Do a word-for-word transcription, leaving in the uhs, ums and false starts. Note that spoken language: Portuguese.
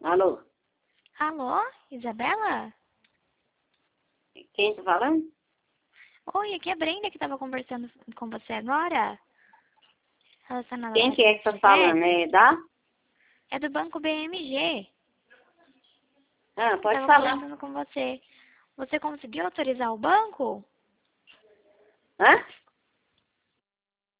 Alô? Alô, Isabela? Quem tá falando? Oi, aqui é a Brenda que estava conversando com você agora. Relacionada ao Quem que é que tá cartão de falando? crédito. É da? É do Banco B M G. Ah, pode Estava falar. conversando com você. Você conseguiu autorizar o banco? Hã?